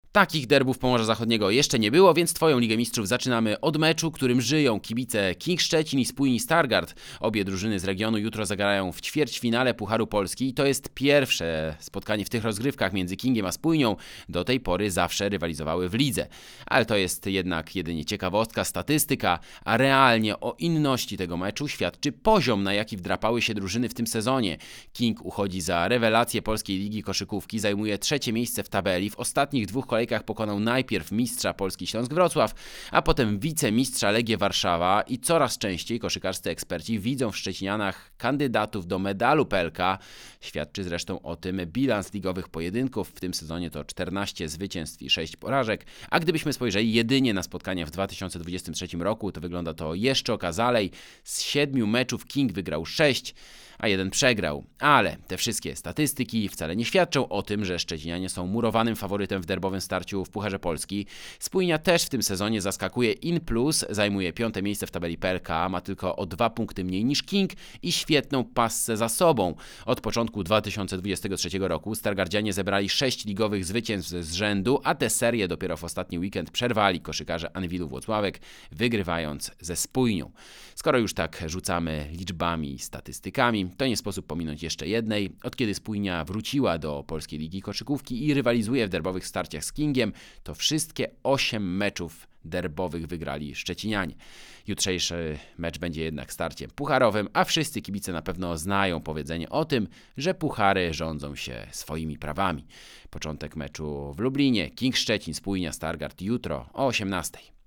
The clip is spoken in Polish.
Takich derbów Pomorza Zachodniego jeszcze nie było, więc Twoją Ligę Mistrzów zaczynamy od meczu, którym żyją kibice King Szczecin i Spójni Stargard. Obie drużyny z regionu jutro zagrają w ćwierćfinale Pucharu Polski i to jest pierwsze spotkanie w tych rozgrywkach między Kingiem a Spójnią. Do tej pory zawsze rywalizowały w lidze. Ale to jest jednak jedynie ciekawostka, statystyka, a realnie o inności tego meczu świadczy poziom, na jaki wdrapały się drużyny w tym sezonie. King uchodzi za rewelację polskiej ligi koszykówki, zajmuje trzecie miejsce w tabeli. W ostatnich dwóch kolejkach pokonał najpierw mistrza Polski Śląsk Wrocław, a potem wicemistrza Legię Warszawa i coraz częściej koszykarscy eksperci widzą w Szczecinianach kandydatów do medalu PLK. Świadczy zresztą o tym bilans ligowych pojedynków. W tym sezonie to 14 zwycięstw i 6 porażek, a gdybyśmy spojrzeli jedynie na spotkania w 2023 roku, to wygląda to jeszcze okazalej. Z 7 meczów King wygrał 6, a 1 przegrał. Ale te wszystkie statystyki wcale nie świadczą o tym, że Szczecinianie są murowanym faworytem w derbowym starciu w Pucharze Polski. Spójnia też w tym sezonie zaskakuje in plus, zajmuje 5. miejsce w tabeli PLK, ma tylko o 2 punkty mniej niż King i świetną passę za sobą. Od początku 2023 roku Stargardzianie zebrali 6 ligowych zwycięstw z rzędu, a tę serię dopiero w ostatni weekend przerwali koszykarze Anwilu Włocławek, wygrywając ze Spójnią. Skoro już tak rzucamy liczbami i statystykami, to nie sposób pominąć jeszcze jednej. Od kiedy Spójnia wróciła do Polskiej Ligi Koszykówki i rywalizuje w derbowych starciach z Kingiem, to wszystkie 8 meczów derbowych wygrali Szczecinianie. Jutrzejszy mecz będzie jednak starciem pucharowym, a wszyscy kibice na pewno znają powiedzenie o tym, że puchary rządzą się swoimi prawami. Początek meczu w Lublinie, King Szczecin, Spójnia Stargard jutro o 18:00.